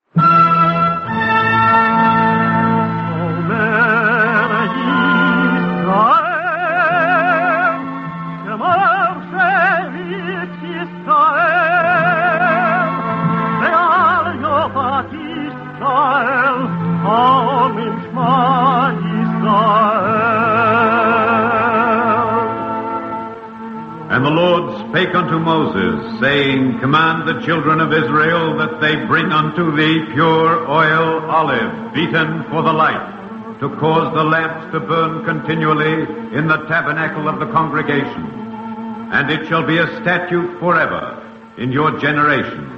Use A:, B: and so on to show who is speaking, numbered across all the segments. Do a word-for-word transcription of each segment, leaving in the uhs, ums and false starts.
A: And the Lord spake unto Moses, saying, Command the children of Israel that they bring unto thee pure oil olive, beaten for the light, to cause the lamps to burn continually in the tabernacle of the congregation. And it shall be a statute forever in your generations.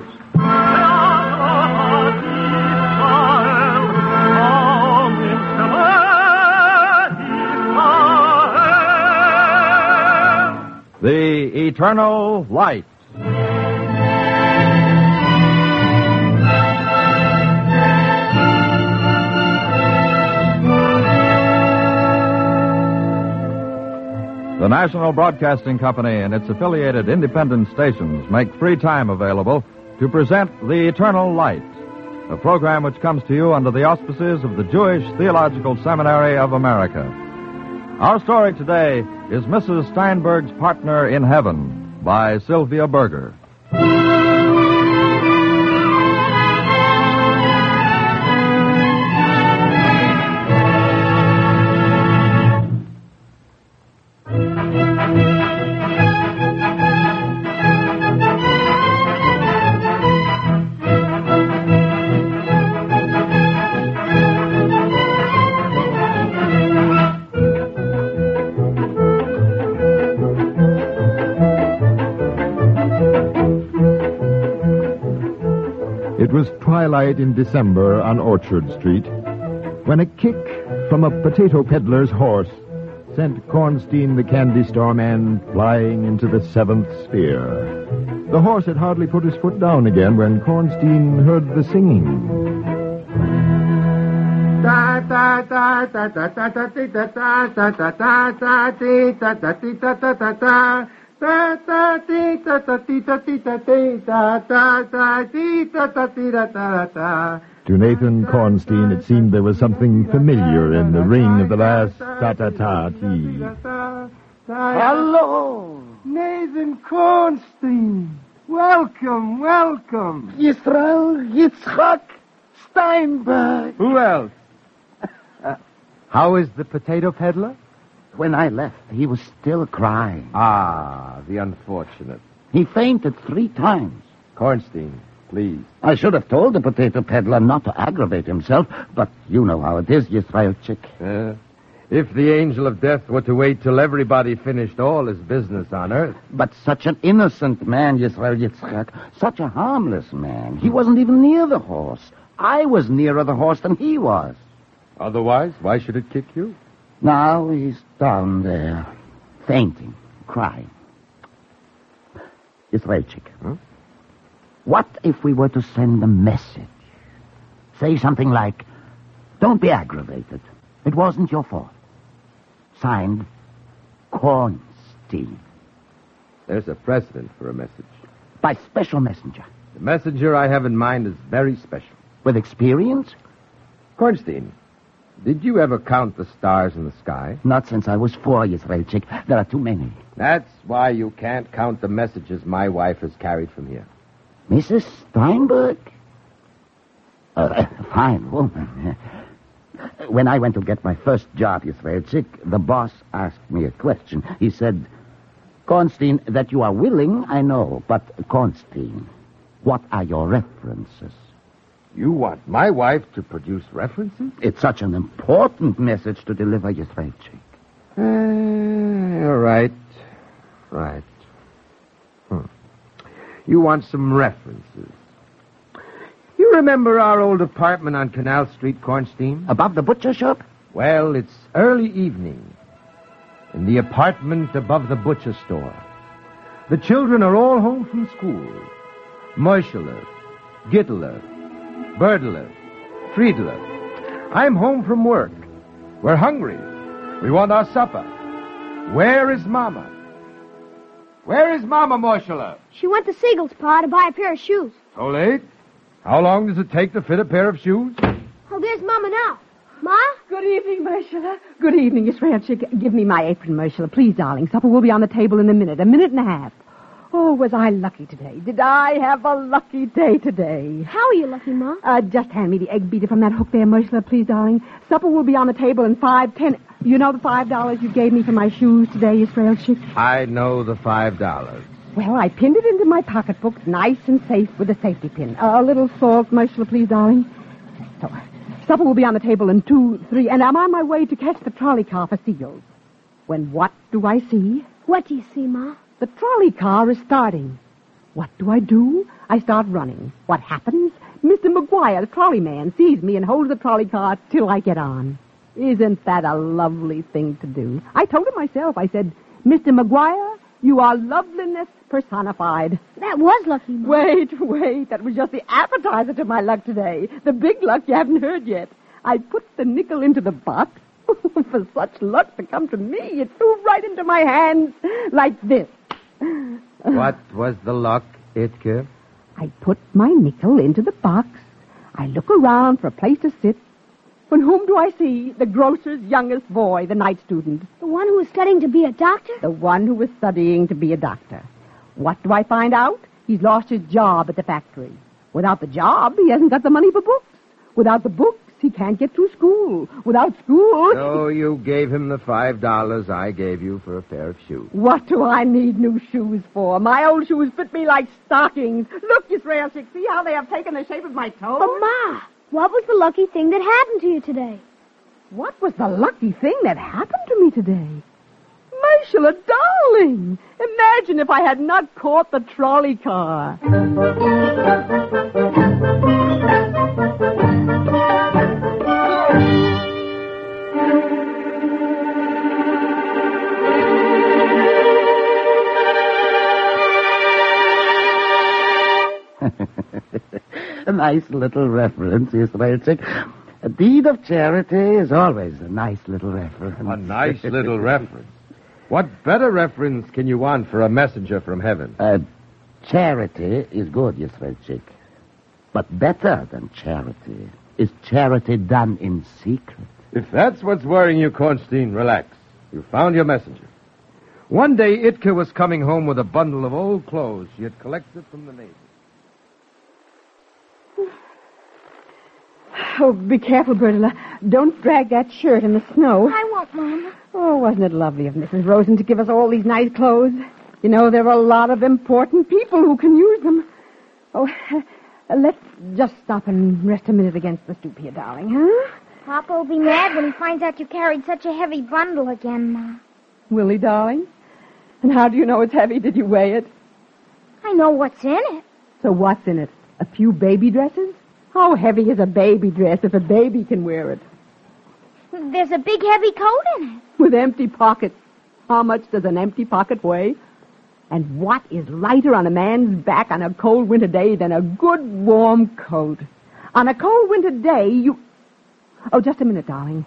B: The Eternal Light. The National Broadcasting Company and its affiliated independent stations make free time available to present The Eternal Light, a program which comes to you under the auspices of the Jewish Theological Seminary of America. Our story today is Missus Steinberg's Partner in Heaven by Sylvia Berger.
C: It was twilight in December on Orchard Street when a kick from a potato peddler's horse sent Kornstein the candy store man flying into the seventh sphere. The horse had hardly put his foot down again when Kornstein heard the singing.
D: Da da da da da da da da da da da da da da da da da da da. Da da dee da da dee da dee da dee da da da dee da da dee da da da.
C: To Nathan Kornstein, it seemed there was something familiar in the ring of the last ta-ta-ta-tee.
D: Hello, Nathan Kornstein. Welcome, welcome.
E: Yisrael Yitzchak Steinberg.
D: Who else? Uh, how is the potato peddler?
E: When I left, he was still crying.
D: Ah, the unfortunate.
E: He fainted three times.
D: Kornstein, please.
E: I should have told the potato peddler not to aggravate himself, but you know how it is, Yisraelchik.
D: Uh, if the angel of death were to wait till everybody finished all his business on earth.
E: But such an innocent man, Yisrael Yitzchak, such a harmless man. He wasn't even near the horse. I was nearer the horse than he was.
D: Otherwise, why should it kick you?
E: Now he's down there, fainting, crying. Yisraelchik,
D: huh?
E: What if we were to send a message? Say something like, don't be aggravated. It wasn't your fault. Signed, Kornstein.
D: There's a precedent for a message.
E: By special messenger.
D: The messenger I have in mind is very special.
E: With experience?
D: Kornstein, did you ever count the stars in the sky?
E: Not since I was four, Yisraelchik. There are too many.
D: That's why you can't count the messages my wife has carried from here.
E: Missus Steinberg? Uh, a fine woman. When I went to get my first job, Yisraelchik, the boss asked me a question. He said, Kornstein, that you are willing, I know, but Kornstein, what are your references?
D: You want my wife to produce references?
E: It's such an important message to deliver, Yisraelchik.
D: Uh, all right. Right. Hmm. You want some references. You remember our old apartment on Canal Street, Kornstein?
E: Above the butcher shop?
D: Well, it's early evening. In the apartment above the butcher store. The children are all home from school. Moisheler, Gittler, Birdler, Friedler. I'm home from work. We're hungry. We want our supper. Where is Mama? Where is Mama, Moisheler?
F: She went to Siegel's Pa to buy a pair of shoes.
D: So late? How long does it take to fit a pair of shoes?
F: Oh, there's Mama now. Ma?
G: Good evening, Ursula. Good evening, Israel Chick. Give me my apron, Ursula. Please, darling. Supper will be on the table in a minute. A minute and a half. Oh, was I lucky today? Did I have a lucky day today?
F: How are you lucky, Ma?
G: Uh, just hand me the egg beater from that hook there, Ursula, please, darling. Supper will be on the table in five, ten... You know the five dollars you gave me for my shoes today, Israel Chick?
D: I know the five dollars.
G: Well, I pinned it into my pocketbook, nice and safe with a safety pin. Uh, a little salt, Ursula, please, darling. So, supper will be on the table in two, three, and I'm on my way to catch the trolley car for Seals. When what do I see?
F: What do you see, Ma?
G: The trolley car is starting. What do I do? I start running. What happens? Mister McGuire, the trolley man, sees me and holds the trolley car till I get on. Isn't that a lovely thing to do? I told him myself. I said, Mister McGuire, you are loveliness personified.
F: That was lucky, Ma.
G: Wait, wait. That was just the appetizer to my luck today. The big luck you haven't heard yet. I put the nickel into the box. For such luck to come to me, it flew right into my hands like this.
D: What was the luck, Itke?
G: I put my nickel into the box. I look around for a place to sit. When whom do I see? The grocer's youngest boy, the night student.
F: The one who was studying to be a doctor?
G: The one who was studying to be a doctor. What do I find out? He's lost his job at the factory. Without the job, he hasn't got the money for books. Without the books, he can't get through school. Without school...
D: So you gave him the five dollars I gave you for a pair of shoes.
G: What do I need new shoes for? My old shoes fit me like stockings. Look, Israel Chick, see how they have taken the shape of my toes?
F: But, Ma, what was the lucky thing that happened to you today?
G: What was the lucky thing that happened to me today? Ursula, darling! Imagine if I had not caught the trolley car.
E: A nice little reference, Israel Chick. A deed of charity is always a nice little reference.
D: A nice little reference. What better reference can you want for a messenger from heaven?
E: Uh, charity is good, Israel Chick. But better than charity is charity done in secret.
D: If that's what's worrying you, Kornstein, relax. You found your messenger. One day, Itke was coming home with a bundle of old clothes she had collected from the neighbors.
G: Oh, be careful, Bertula. Don't drag that shirt in the snow.
F: I won't, Mama.
G: Oh, wasn't it lovely of Missus Rosen to give us all these nice clothes? You know, there are a lot of important people who can use them. Oh, uh, let's just stop and rest a minute against the stoop here, darling, huh?
F: Papa will be mad when he finds out you carried such a heavy bundle again, Ma.
G: Will he, darling? And how do you know it's heavy? Did you weigh it?
F: I know what's in it.
G: So what's in it? A few baby dresses? How heavy is a baby dress if a baby can wear it?
F: There's a big heavy coat in it.
G: With empty pockets. How much does an empty pocket weigh? And what is lighter on a man's back on a cold winter day than a good warm coat? On a cold winter day, you... Oh, just a minute, darling.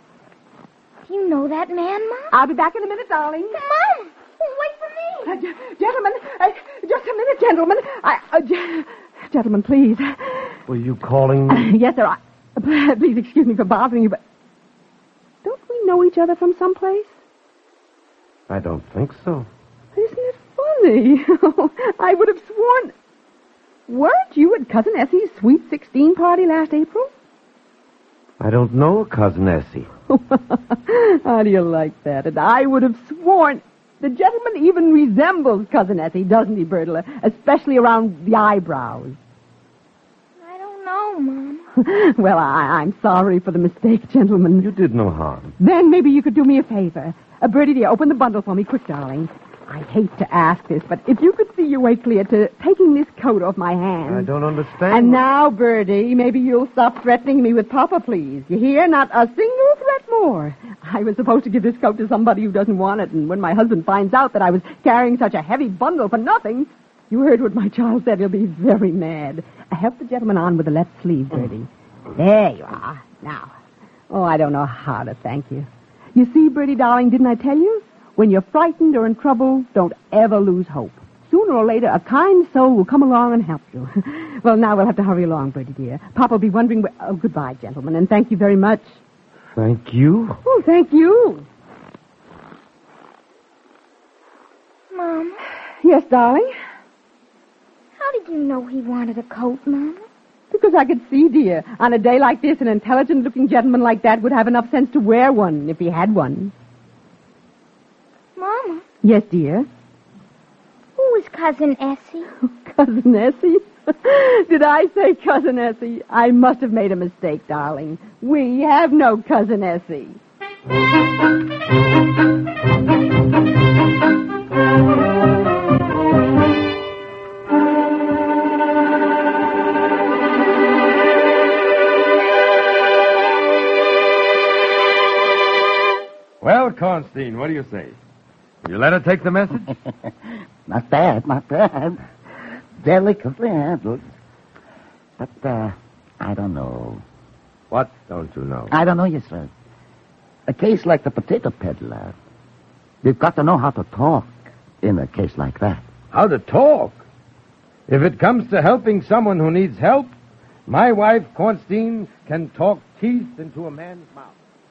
F: Do you know that man, Ma?
G: I'll be back in a minute, darling.
F: Mom! Wait for me!
G: Uh, g- gentlemen, uh, just a minute, gentlemen. I, uh, g- gentlemen, please.
D: Were you calling me?
G: Yes, sir. I, please excuse me for bothering you, but don't we know each other from someplace?
D: I don't think so.
G: Isn't it funny? I would have sworn... Weren't you at Cousin Essie's Sweet Sixteen party last April?
D: I don't know Cousin Essie.
G: How do you like that? And I would have sworn... The gentleman even resembles Cousin Essie, doesn't he, Bertula? Especially around the eyebrows.
F: I don't know, Mom.
G: Well, I, I'm sorry for the mistake, gentlemen.
D: You did no harm.
G: Then maybe you could do me a favor. Uh, Bertie, dear, open the bundle for me, quick, darling. I hate to ask this, but if you could see your way clear to taking this coat off my hands.
D: I don't understand.
G: And now, Bertie, maybe you'll stop threatening me with Papa, please. You hear? Not a single threat more. I was supposed to give this coat to somebody who doesn't want it, and when my husband finds out that I was carrying such a heavy bundle for nothing, you heard what my child said. He'll be very mad. I help the gentleman on with the left sleeve, Bertie. There you are. Now. Oh, I don't know how to thank you. You see, Bertie, darling, didn't I tell you? When you're frightened or in trouble, don't ever lose hope. sooner or later, a kind soul will come along and help you. Well, now we'll have to hurry along, Bertie, dear. Papa will be wondering... Where... Oh, goodbye, gentlemen, and thank you very much.
D: Thank you.
G: Oh, thank you.
F: Mom,
G: Yes, darling?
F: how did you know he wanted a coat, Mama?
G: Because I could see, dear, on a day like this, an intelligent-looking gentleman like that would have enough sense to wear one, if he had one.
F: Mama,
G: Yes, dear?
F: who is Cousin Essie?
G: Cousin Essie? Did I say Cousin Essie? I must have made a mistake, darling. We have no Cousin Essie.
D: Well, Constantine, what do you say? Will you let her take the message?
E: Not bad, not bad. Delicately handled. But, uh, I don't know.
D: What don't you know?
E: I don't know, yes, sir. A case like the potato peddler, you've got to know how to talk in a case like that.
D: How to talk. If it comes to helping someone who needs help, my wife, Constantine, can talk teeth into a man's mouth.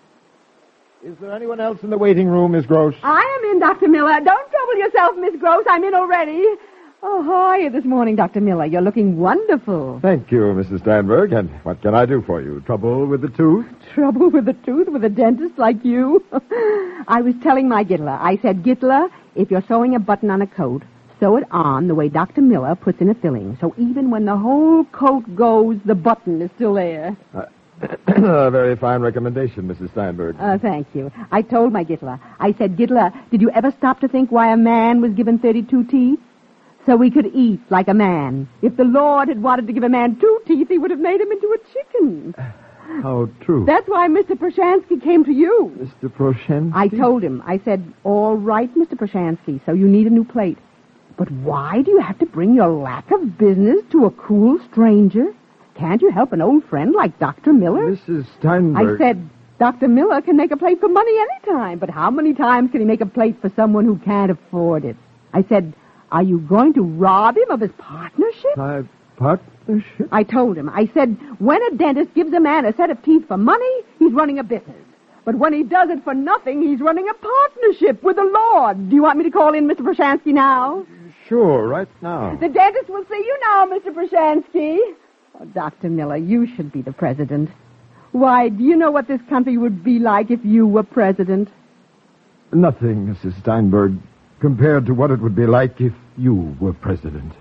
C: Is there anyone else in the waiting room, Miss Gross?
G: I am in, Doctor Miller. Don't trouble yourself, Miss Gross. I'm in already. Oh, how are you this morning, Doctor Miller? You're looking wonderful.
C: Thank you, Missus Steinberg. And what can I do for you? Trouble with the tooth?
G: Trouble with a tooth with a dentist like you? I was telling my Gittler. I said, Gittler, if you're sewing a button on a coat, sew it on the way Doctor Miller puts in a filling. So even when the whole coat goes, the button is still there.
C: Uh, a very fine recommendation, Missus Steinberg.
G: Uh, thank you. I told my Gittler. I said, Gittler, did you ever stop to think why a man was given thirty-two teeth? So he could eat like a man. If the Lord had wanted to give a man two teeth, he would have made him into a chicken.
C: How true.
G: That's why Mister Proshansky came to you.
C: Mister Proshansky?
G: I told him. I said, all right, Mister Proshansky, so you need a new plate. But why do you have to bring your lack of business to a cool stranger? Can't you help an old friend like Doctor Miller?
C: Missus Steinberg.
G: I said, Doctor Miller can make a plate for money any time, but how many times can he make a plate for someone who can't afford it? I said, are you going to rob him of his partnership?
C: My partnership?
G: I told him. I said, when a dentist gives a man a set of teeth for money, he's running a business. But when he does it for nothing, he's running a partnership with the Lord. Do you want me to call in Mister Proshansky now?
C: Sure, right now.
G: The dentist will see you now, Mister Proshansky. Oh, Doctor Miller, you should be the president. Why, do you know what this country would be like if you were president?
C: Nothing, Missus Steinberg, compared to what it would be like if you were president.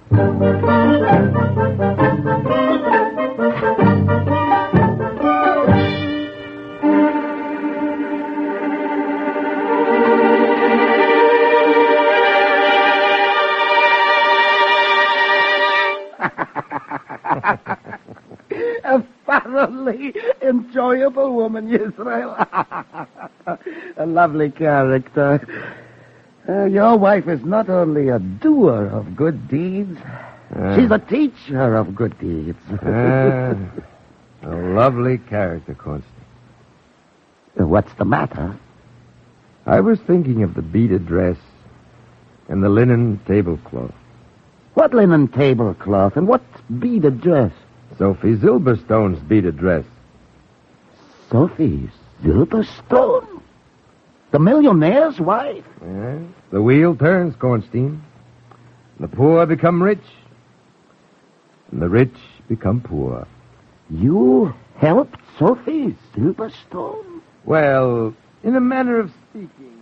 E: A thoroughly enjoyable woman, Israel. A lovely character. Uh, your wife is not only a doer of good deeds, uh, she's a teacher of good deeds.
D: uh, a lovely character, Constantine.
E: What's the matter?
D: I was thinking of the beaded dress and the linen tablecloth.
E: What linen tablecloth and what beaded dress?
D: Sophie Zilberstone's beaded dress.
E: Sophie Zilberstone? The millionaire's wife?
D: Yeah. The wheel turns, Constantine. The poor become rich, and the rich become poor.
E: You helped Sophie Zilberstone?
D: Well, in a manner of speaking.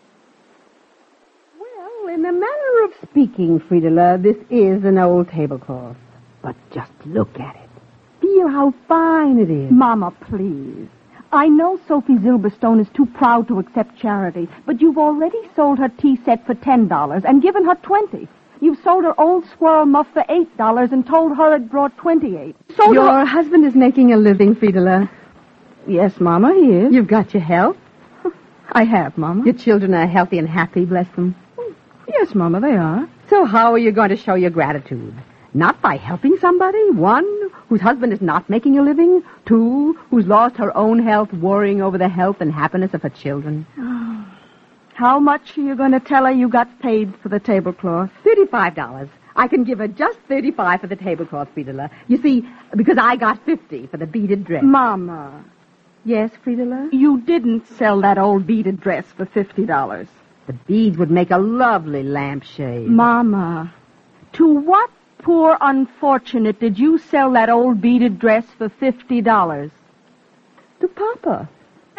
G: Well, in a manner of speaking, Friedela, this is an old tablecloth. But just look at it. Feel how fine it is.
H: Mama, please. I know Sophie Zilberstone is too proud to accept charity, but you've already sold her tea set for ten dollars and given her twenty. You've sold her old squirrel muff for eight dollars and told her it brought twenty-eight. Sold
G: Your
H: her...
G: husband is making a living, Friedela.
H: Yes, Mama, he is.
G: You've got your health.
H: I have, Mama.
G: Your children are healthy and happy, bless them.
H: Yes, Mama, they are.
G: So how are you going to show your gratitude? Not by helping somebody? One, whose husband is not making a living. Two, who's lost her own health worrying over the health and happiness of her children.
H: Oh, How much are you going to tell her you got paid for the tablecloth?
G: Thirty-five dollars. I can give her just thirty-five for the tablecloth, Friedela. You see, because I got fifty for the beaded dress.
H: Mama.
G: Yes, Friedela?
H: You didn't sell that old beaded dress for fifty dollars.
G: The beads would make a lovely lampshade.
H: Mama, to what poor unfortunate did you sell that old beaded dress for fifty dollars?
G: To Papa.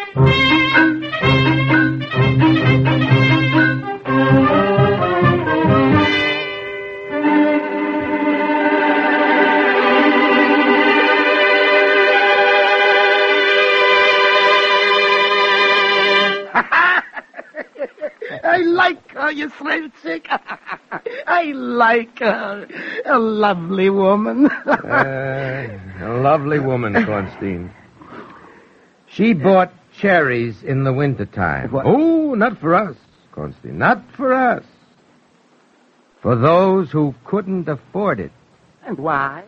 E: I like her, you Srelchik. I like her. A lovely woman.
D: uh, a lovely woman, Cornstein. She bought cherries in the wintertime.
E: What?
D: Oh, not for us, Cornstein. Not for us. For those who couldn't afford it.
E: And why?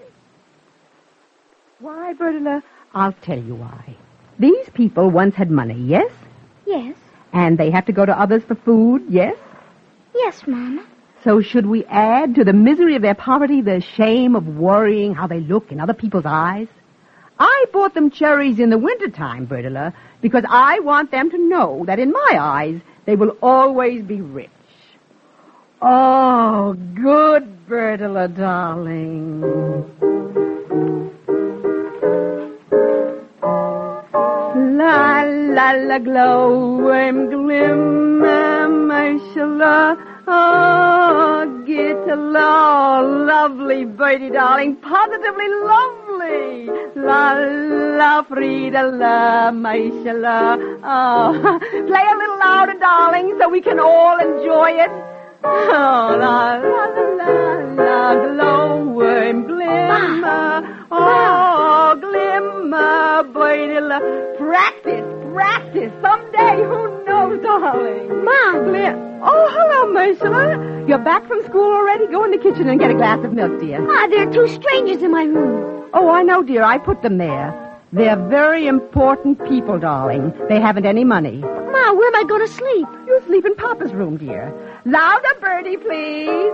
G: Why, Bertula? I'll tell you why. These people once had money, yes?
F: Yes.
G: And they have to go to others for food, yes?
F: Yes, Mama.
G: So should we add to the misery of their poverty the shame of worrying how they look in other people's eyes? I bought them cherries in the wintertime, Bertula, because I want them to know that in my eyes they will always be rich. Oh, good, Bertula, darling. La la la glowworm glimmer, mashallah. Oh, get a law, lovely birdie, darling, positively lovely. La la Frida la, mashallah. Oh, play a little louder, darling, so we can all enjoy it. Oh, la la la la, glowworm glimmer. Oh, glimmer, birdie la. Practice, practice. Someday, who knows, darling?
F: Mom.
G: Glim- oh, hello, Marcella. You're back from school already? Go in the kitchen and get a glass of milk, dear.
F: Ah, there are two strangers in my room.
G: Oh, I know, dear. I put them there. They're very important people, darling. They haven't any money.
F: Ma, where am I going to sleep?
G: You sleep in Papa's room, dear. Louder, Bertie, please.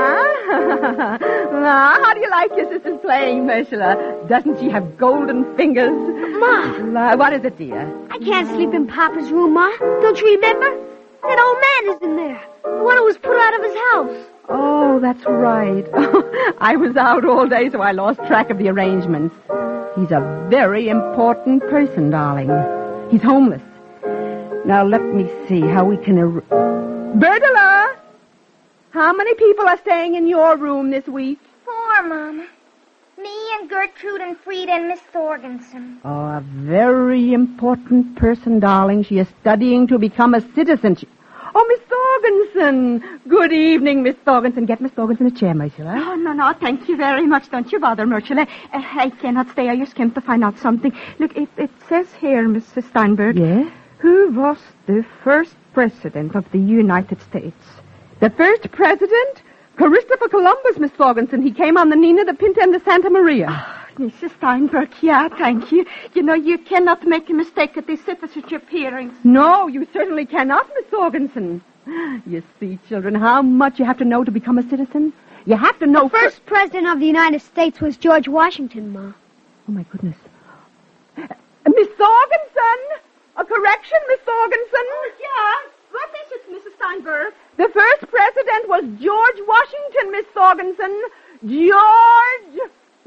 G: Uh-huh. Ah, how do you like your sister's playing, Marcella? Doesn't she have golden fingers?
F: Ma.
G: La- what is it, dear?
F: I can't sleep in Papa's room, Ma. Don't you remember? That old man is in there. The one who was put out of his house.
G: Oh, that's right. I was out all day, so I lost track of the arrangements. He's a very important person, darling. He's homeless. Now, let me see how we can... Ar- Bertula! How many people are staying in your room this week?
F: Four, Mama. Me and Gertrude and Frida and Miss Thorgensen.
G: Oh, a very important person, darling. She is studying to become a citizen. She... Oh, Miss Thorgensen. Good evening, Miss Thorgensen. Get Miss Thorgensen a chair, Marcella.
H: Oh, no, no, thank you very much. Don't you bother, Marcella. Uh, I cannot stay. I just came to find out something. Look, it, it says here, Missus Steinberg.
G: Yes?
H: Who was the first president of the United States?
G: The first president? Christopher Columbus, Miss Thorgensen. He came on the Nina, the Pinta, and the Santa Maria.
H: Oh, Missus Steinberg, yeah, thank you. You know, you cannot make a mistake at these citizenship hearings.
G: No, you certainly cannot, Miss Thorgensen. You see, children, how much you have to know to become a citizen. You have to know...
F: The first fir- president of the United States was George Washington, Ma.
G: Oh, my goodness. Uh, Miss Thorgensen! A correction, Miss Thorgensen?
H: Oh, yeah. What is it, Missus Steinberg?
G: The first president was George Washington, Miss Thorgensen. George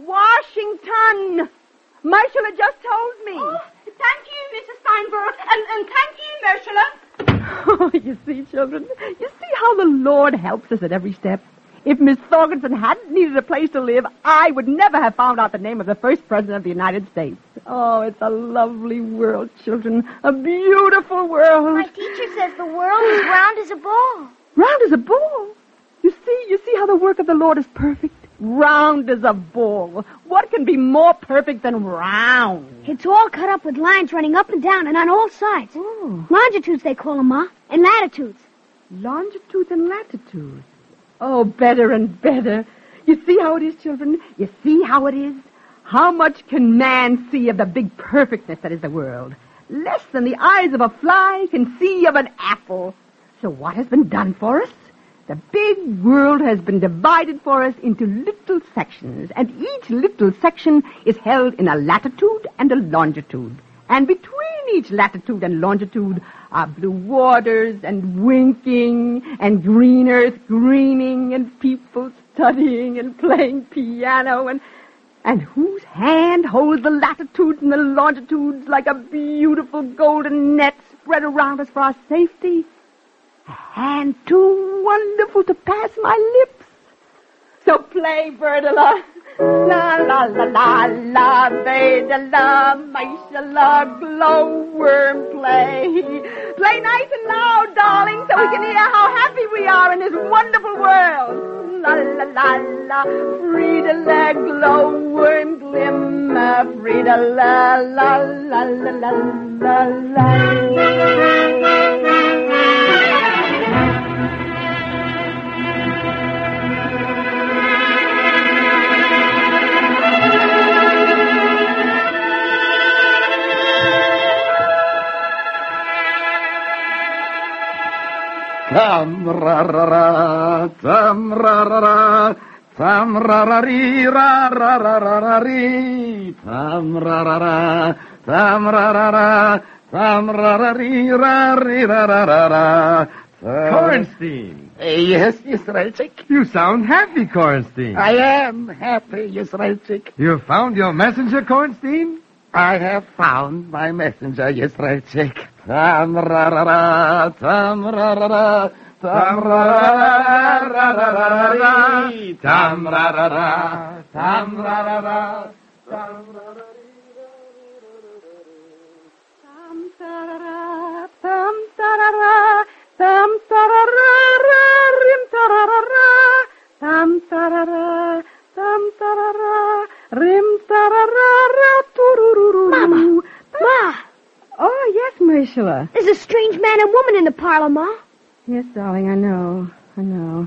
G: Washington. Marshall just told me.
H: Oh, thank you, Missus Steinberg. And, and thank you, Marshall.
G: Oh, you see, children, you see how the Lord helps us at every step. If Miss Thorgensen hadn't needed a place to live, I would never have found out the name of the first president of the United States. Oh, it's a lovely world, children. A beautiful world.
F: My teacher says the world is round as a ball.
G: Round as a ball? You see, you see how the work of the Lord is perfect? Round as a ball. What can be more perfect than round?
F: It's all cut up with lines running up and down and on all sides.
G: Oh.
F: Longitudes, they call them, Ma, and latitudes.
G: Longitudes and latitudes. Oh, better and better. You see how it is, children? You see how it is? How much can man see of the big perfectness that is the world? Less than the eyes of a fly can see of an apple. So what has been done for us? The big world has been divided for us into little sections, and each little section is held in a latitude and a longitude. And between each latitude and longitude are blue waters and winking and green earth greening and people studying and playing piano and and whose hand holds the latitudes and the longitudes like a beautiful golden net spread around us for our safety. A hand too wonderful to pass my lips. So play, Birdala. La la la la la, Birdala, Maishala, glowworm, play. Play nice and loud, darling, so we can hear how happy we are in this wonderful world. La la la la, Frida-la, glowworm, glimmer, Frida-la, la la la la la la.
E: Tam ra ra ra, tam ra ra ra, tam ra ra ri ra ra ra ra ra ri, tam ra ra ra, tam ra ra ra, tam ra ra ri ra ri ra ra ra ra.
D: Kornstein.
E: Uh, yes, Yisraelchik.
D: You sound happy, Kornstein.
E: I am happy, Yisraelchik.
D: You found your messenger, Kornstein?
E: I have found my messenger, Yisraelchik. Tam ra ra ra, tam ra ra ra, tam ra ra ra ra ra ra, tam ra ra ra, tam ra ra ra, tam ra ra.
G: Tam tarara, tam tarara, tam tarara, rim tarara, tam tarara, tam tarara, rim tarara, turururu.
F: Mama, Ma.
G: Oh, yes, Marshalla.
F: There's a strange man and woman in the parlor, Ma.
G: Yes, darling, I know. I know.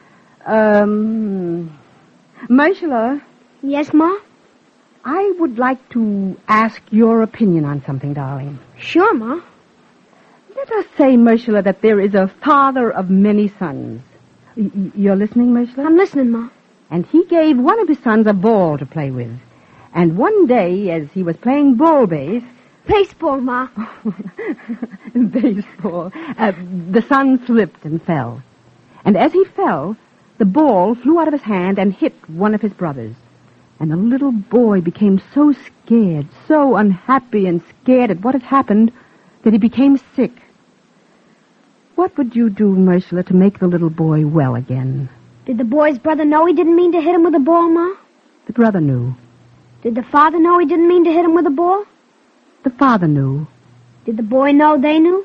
G: Um, Marshalla.
F: Yes, Ma?
G: I would like to ask your opinion on something, darling.
F: Sure, Ma.
G: Let us say, Marshalla, that there is a father of many sons. Y- y- you're listening, Marshalla?
F: I'm listening, Ma.
G: And he gave one of his sons a ball to play with. And one day, as he was playing ball base...
F: Baseball, Ma.
G: Baseball. Uh, the son slipped and fell. And as he fell, the ball flew out of his hand and hit one of his brothers. And the little boy became so scared, so unhappy and scared at what had happened, that he became sick. What would you do, Marshalla, to make the little boy well again?
F: Did the boy's brother know he didn't mean to hit him with a ball, Ma?
G: The brother knew.
F: Did the father know he didn't mean to hit him with a ball?
G: The father knew.
F: Did the boy know they knew?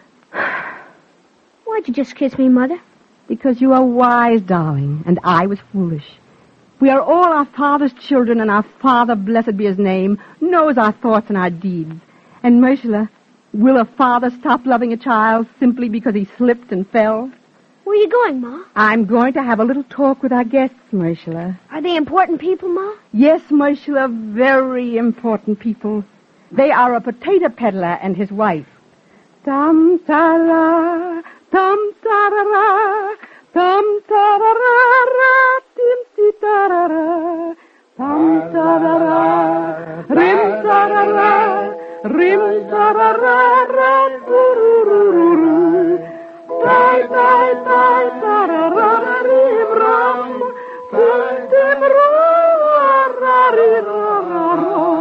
F: Why'd you just kiss me, Mother?
G: Because you are wise, darling, and I was foolish. We are all our Father's children, and our Father, blessed be his name, knows our thoughts and our deeds. And, Marshalla, will a father stop loving a child simply because he slipped and fell?
F: Where are you going, Ma?
G: I'm going to have a little talk with our guests, Marshalla.
F: Are they important people, Ma?
G: Yes, Marshalla, very important people. They are a potato peddler and his wife. Tam tara, tam tarara, tam tarara, tim ti tarara, tam tarara, rim tarara, rim tarara, turururu, tai tai tai tarara, rim ram, tim tim ram, ram ram.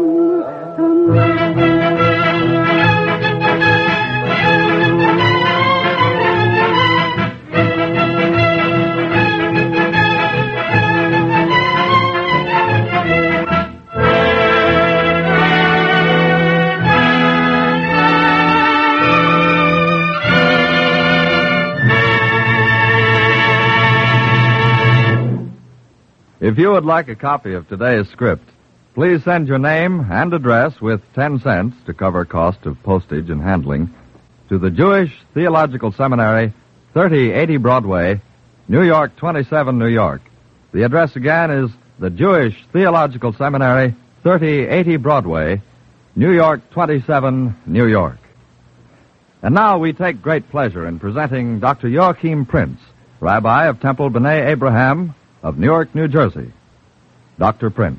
B: If you would like a copy of today's script, please send your name and address with ten cents to cover cost of postage and handling to the Jewish Theological Seminary, thirty eighty Broadway, New York twenty-seven, New York. The address again is the Jewish Theological Seminary, thirty eighty Broadway, New York twenty-seven, New York. And now we take great pleasure in presenting Doctor Joachim Prince, Rabbi of Temple B'nai Abraham of Newark, New Jersey. Doctor Prince.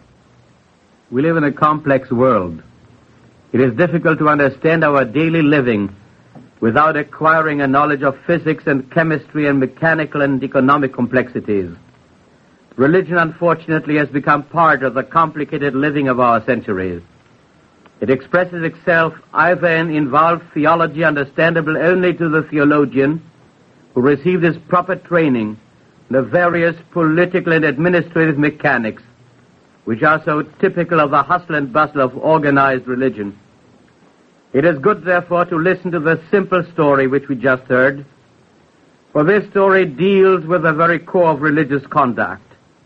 I: We live in a complex world. It is difficult to understand our daily living without acquiring a knowledge of physics and chemistry and mechanical and economic complexities. Religion, unfortunately, has become part of the complicated living of our centuries. It expresses itself either in involved theology understandable only to the theologian who received his proper training in the various political and administrative mechanics which are so typical of the hustle and bustle of organized religion. It is good, therefore, to listen to the simple story which we just heard, for this story deals with the very core of religious conduct.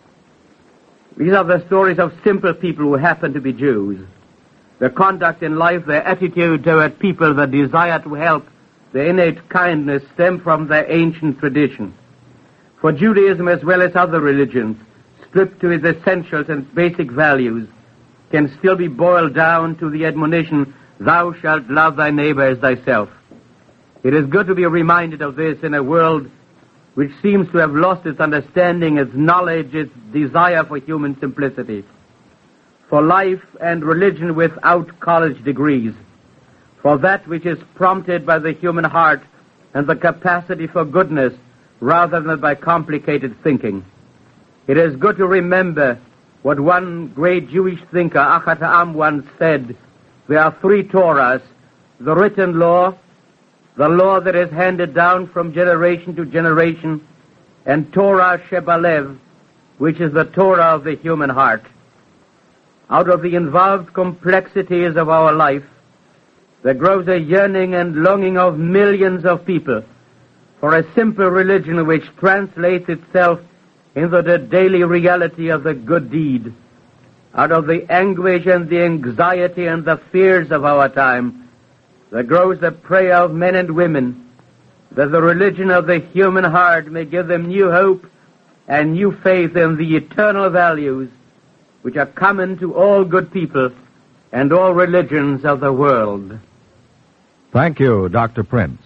I: These are the stories of simple people who happen to be Jews. Their conduct in life, their attitude toward people, their desire to help, their innate kindness stem from their ancient tradition. For Judaism, as well as other religions, stripped to its essentials and basic values, can still be boiled down to the admonition, "Thou shalt love thy neighbor as thyself." It is good to be reminded of this in a world which seems to have lost its understanding, its knowledge, its desire for human simplicity. For life and religion without college degrees, for that which is prompted by the human heart and the capacity for goodness rather than by complicated thinking. It is good to remember what one great Jewish thinker, Achat Ha'am, once said: there are three Torahs, the written law, the law that is handed down from generation to generation, and Torah Shebalev, which is the Torah of the human heart. Out of the involved complexities of our life, there grows a yearning and longing of millions of people for a simple religion which translates itself into the daily reality of the good deed. Out of the anguish and the anxiety and the fears of our time, there grows the prayer of men and women that the religion of the human heart may give them new hope and new faith in the eternal values which are common to all good people and all religions of the world.
B: Thank you, Doctor Prince.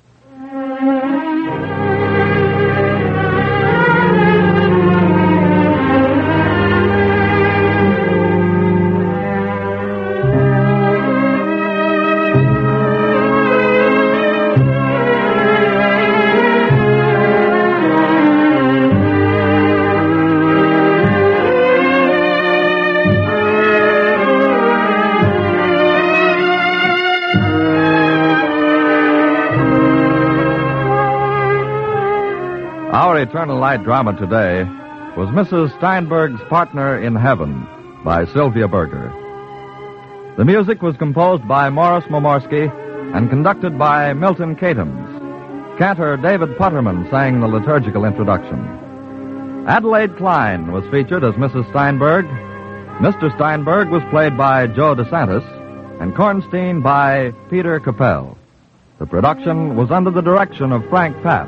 B: Our Eternal Light drama today was Missus Steinberg's Partner in Heaven by Sylvia Berger. The music was composed by Morris Momorsky and conducted by Milton Catums. Cantor David Putterman sang the liturgical introduction. Adelaide Klein was featured as Missus Steinberg. Mister Steinberg was played by Joe DeSantis, and Kornstein by Peter Capell. The production was under the direction of Frank Papp.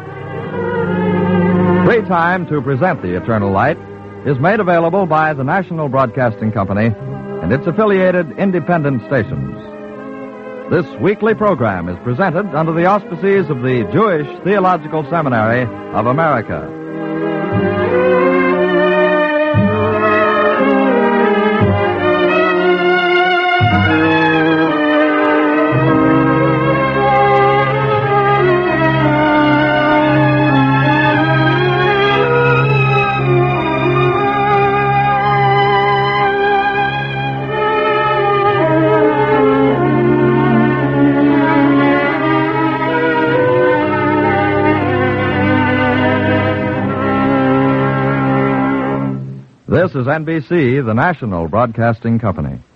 B: Free time to present the Eternal Light is made available by the National Broadcasting Company and its affiliated independent stations. This weekly program is presented under the auspices of the Jewish Theological Seminary of America. This is N B C, the National Broadcasting Company.